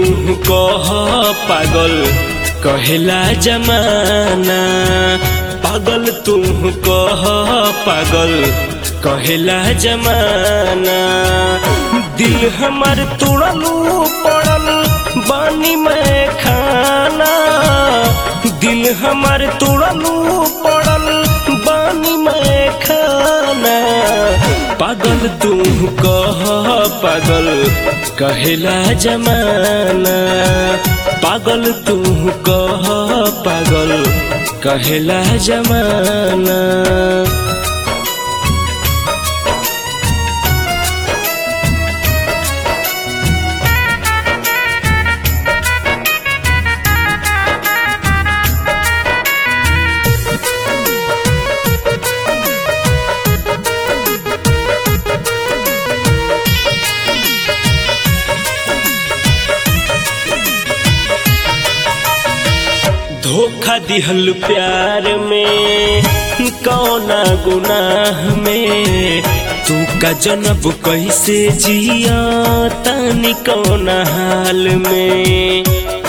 कह पागल कहेला जमाना, पागल तू कह पागल कहेला जमाना। दिल हमार तोड़लू पड़ल बानी में खाना, दिल हमार तोड़लू पड़ल बानी में खाना। पागल तू कह पागल कहेला जमाना, पागल तू कह पागल कहेला जमाना। धोखा दिहल प्यार में कौना गुनाह में, तू का जनब कैसे जिया तानी कौना हाल में।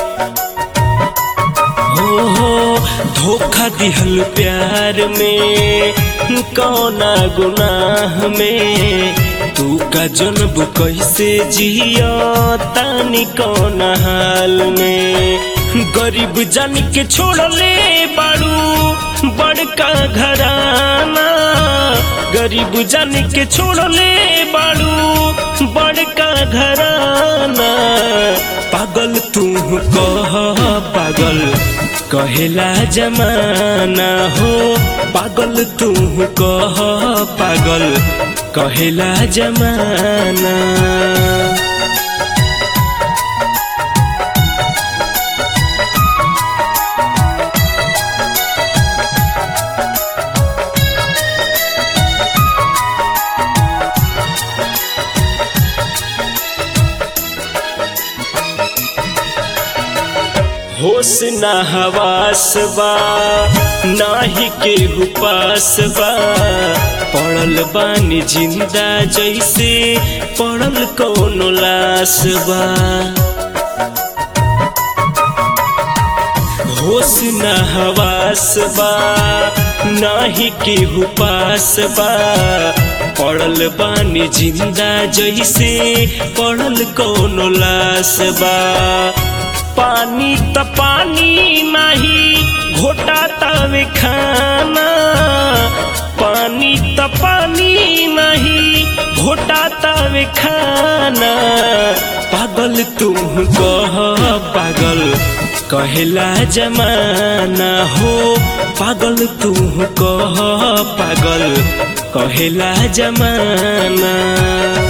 हो धोखा दिहल प्यार में कौना गुनाह में, तू का जनब कैसे जिया तानी कौना हाल में। गरीब जान के छोड़ले बाड़ू बड़का घराना, गरीब जान के छोड़ले बाड़ू बड़का घराना। पागल तू कह पागल कहेला जमाना हो, पागल तू कह पागल कहेला जमाना। होश ना हवास बा नाही केहू पास बा, पड़ल बानी जिंदा जैसे पड़ल कौनो लाश बा। होश ना हवास बा नाही केहू पास बा, पड़ल बानी जिंदा जैसे पड़ल कौनो लाश बा। पानी त पानी नहीं घोटा तावे खाना, पानी त पानी नहीं घोटा तावे खाना। पागल तू कह पागल कहेला जमाना हो, पागल तू कह पागल कहेला जमाना।